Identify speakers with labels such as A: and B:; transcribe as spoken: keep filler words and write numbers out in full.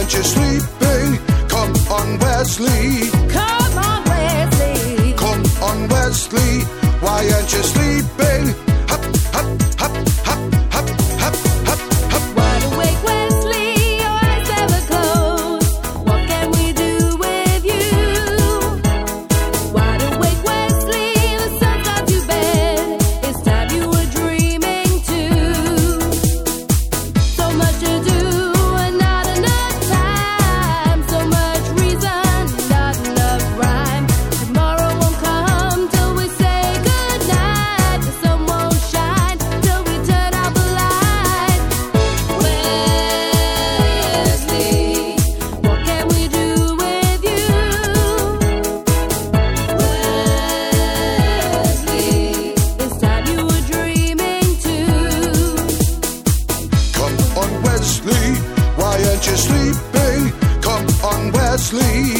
A: aren't you sleeping? Come on, Wesley.
B: Come on, Wesley.
A: Come on, Wesley. Why aren't you sleeping? Hop, hop, hop, hop, hop, hop, hop, hop.
B: Wide awake, Wesley, your eyes never close. What can we do with you? Wide awake, Wesley, the sun's got to bed. It's time you were dreaming too. So much to do and not enough time. So much reason, not enough rhyme. Tomorrow won't come till we say goodnight. The sun won't shine till we turn out the light. Wesley, what can we do with you? Wesley, it's time you were dreaming too.
A: Come on, Wesley. Why aren't you sleeping? Come on, Wesley.